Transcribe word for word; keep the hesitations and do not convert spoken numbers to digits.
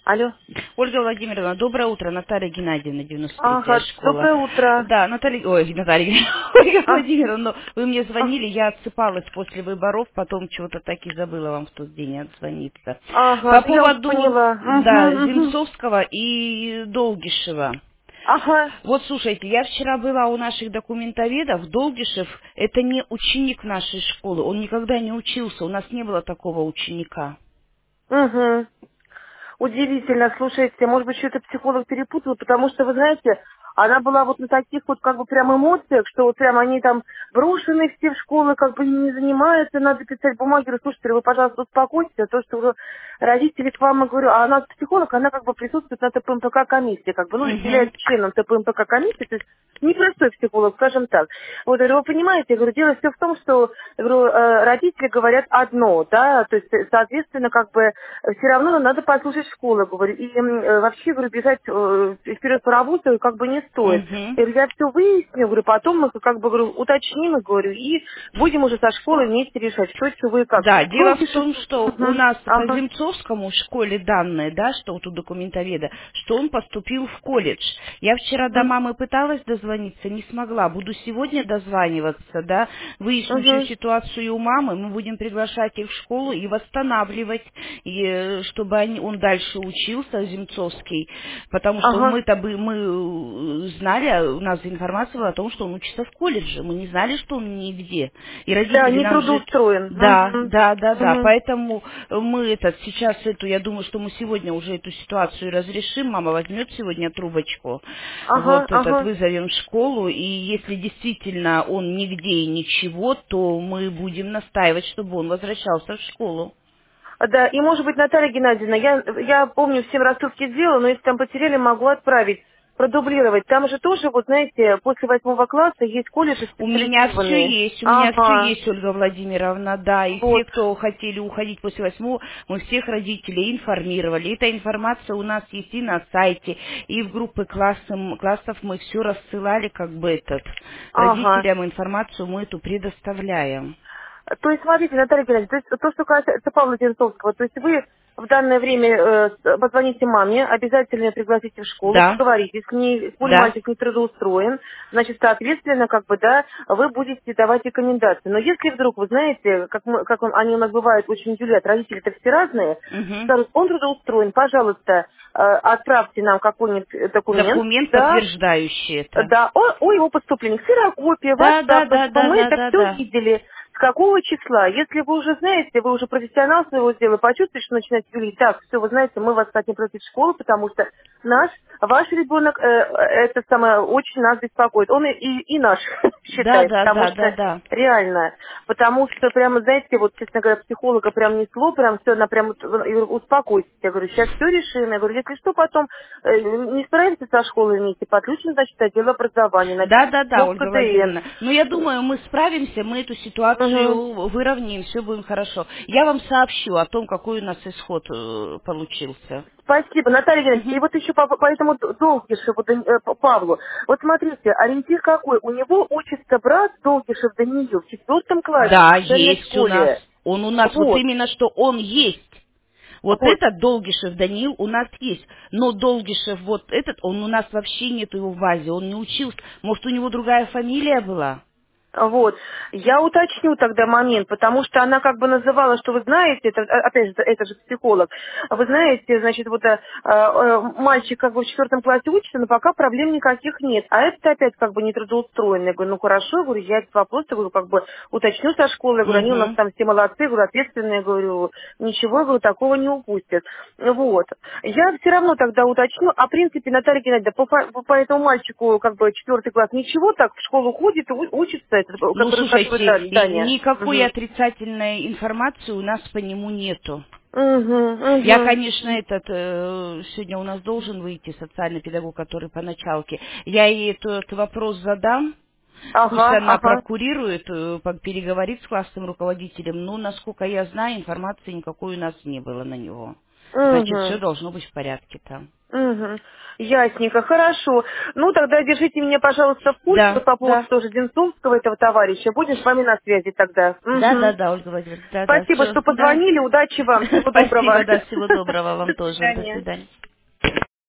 Алло. Ольга Владимировна, доброе утро. Наталья Геннадьевна, девяносто третья Ага, школа. доброе утро. Да, Наталья, ой, Наталья Геннадьевна, Ольга А, Владимировна, ну, вы мне а, звонили, я отсыпалась после выборов, потом чего-то так и забыла вам в тот день отзвониться. ага, По да я уже поводу, поняла. да, Угу, угу. Земцовского и Долгишева. Ага. Вот слушайте, я вчера была у наших документоведов, Долгишев это не ученик нашей школы, он никогда не учился, у нас не было такого ученика. Угу. Удивительно, слушайте, может быть, что-то психолог перепутал, потому что, вы знаете, она была вот на таких вот как бы прям эмоциях, что вот прям они там брошены все в школы, как бы не занимаются, надо писать бумаги. Говорю, слушайте, вы, пожалуйста, успокойтесь, а то, что вы- родители к вам, я говорю, а она психолог, она как бы присутствует на ТПМПК комиссии, как бы, ну, Угу. является членом ТПМПК комиссии, то есть непростой психолог, скажем так. Вот, я говорю, вы понимаете, я говорю, дело все в том, что, я говорю, э, родители говорят одно, да, то есть, э, соответственно, как бы, все равно надо послушать школу, говорю, и м, э, вообще, говорю, бежать э, вперед по работе как бы не стоит. Угу. Я говорю, я все выясню, говорю, потом мы, как бы, говорю, уточним, говорю, и будем уже со школой вместе решать, что, чего и как. Да, дело в Долгишев, том, что у угу, нас по ага, Земцовскому в школе данные, да, что вот у документоведа, что он поступил в колледж. Я вчера до угу, мамы пыталась дозвониться, не смогла. Буду сегодня дозваниваться, да, выясню всю угу, ситуацию у мамы, мы будем приглашать их в школу и восстанавливать, и, э, чтобы они, он дальше учился, Земцовский, потому что ага. мы-то бы, мы э, знали, у нас информация была о том, что он учится в колледже, мы не знали, что он нигде. И Да, родители не нам же трудоустроен. да, Угу, да, да, да. угу, Поэтому мы этот сейчас эту, я думаю, что мы сегодня уже эту ситуацию разрешим. Мама возьмет сегодня трубочку, ага, вот этот ага. вызовем в школу, и если действительно он нигде и ничего, то мы будем настаивать, чтобы он возвращался в школу. Да, и может быть, Наталья Геннадьевна, я, я помню, всем рассылки сделала, но если там потеряли, могу отправить, продублировать. Там же тоже, вот знаете, после восьмого класса есть колледжи У меня все специализированные. есть, у меня все Ага, есть, Ольга Владимировна, да, и все, вот, кто хотели уходить после восьмого, мы всех родителей информировали. Эта информация у нас есть и на сайте, и в группы классом- классов мы все рассылали, как бы этот, ага. родителям информацию мы эту предоставляем. То есть, смотрите, Наталья Геннадьевна, то, есть, то, что касается Павла Терентовского, то есть вы в данное время э, с- позвоните маме, обязательно её пригласите в школу, Да, поговорите с ней, коль да. мальчик не трудоустроен, значит, соответственно, как бы, да, вы будете давать рекомендации. Но если вдруг, вы знаете, как, мы, как он- они у нас бывают очень удивляют, родители-то все разные, Мгм. скажут, он трудоустроен, пожалуйста, э, отправьте нам какой-нибудь э, документ, Документ, да, подтверждающий это. да, о, о его поступлении, ксерокопия, Да, да, WhatsApp, да, чтобы да, мы да, это да, все да. видели. С какого числа? Если вы уже знаете, вы уже профессионал своего дела, почувствуете, что начинаете говорить, так, все, вы знаете, мы вас хотим против школы, потому что наш, ваш ребенок, э, это самое, очень нас беспокоит. Он и, и, и наш Да, считает, да, потому да, да, что да. реально, потому что прямо, знаете, вот, честно говоря, психолога прям несло, прям все, она прям, вот, я говорю, успокойтесь. Я говорю, сейчас все решим. Я говорю, если что, потом э, не справимся со школой вместе, подключим, значит, отдел образования, Да, напишем да, да, письмо в Ольга КДН. Владимировна. Но я думаю, мы справимся, мы эту Мгм. ситуацию выровняем, все будет хорошо. Я вам сообщу о том, какой у нас исход э, получился. Спасибо, Наталья Геннадьевна. И Мгм. вот еще по, по этому Долгишеву, Дани- э, П- Павлу. Вот смотрите, ориентир какой? У него учится брат Долгишев Даниил в четвертом классе в Да, специальной есть у нас. школе. Он у нас, вот Вот, именно что он есть. Вот вот. этот Долгишев Даниил у нас есть. Но Долгишев вот этот, он у нас вообще нет его в базе, он не учился. Может, у него другая фамилия была? Вот. Я уточню тогда момент, потому что она как бы называла, что вы знаете, это, а, опять же, это же психолог, вы знаете, значит, вот э, э, мальчик как бы в четвертом классе учится, но пока проблем никаких нет. А это опять как бы не трудоустроенный. Я говорю, ну хорошо, я говорю, я этот вопрос, я говорю, как бы уточню со школы, я говорю, они у нас Угу. там все молодцы, я говорю, ответственные, я говорю, ничего, я говорю, такого не упустят. Вот. Я все равно тогда уточню, а в принципе, Наталья Геннадьевна, по, по по этому мальчику, как бы, четвертый класс, ничего, так в школу ходит, у- учится, этот, Ну, который, который слушайте, Да- и Даня. никакой Угу. отрицательной информации у нас по нему нету. Угу, Я, угу. конечно, этот, э, сегодня у нас должен выйти социальный педагог, который по началке. Я ей этот вопрос задам, пусть Ага, она ага. прокурирует, э, по- переговорит с классным руководителем. Но, насколько я знаю, информации никакой у нас не было на него. значит, все Угу. должно быть в порядке там. Угу. Ясненько, хорошо. Ну, тогда держите меня, пожалуйста, в курсе Да, вот по поводу да, тоже Денцовского этого товарища. Будем с вами на связи тогда. да, да, Угу. да, Ольга Владимировна, да, да, Спасибо, все, что да. позвонили. Удачи вам. Всего доброго. Спасибо, да, всего доброго До вам тоже. До свидания. свидания.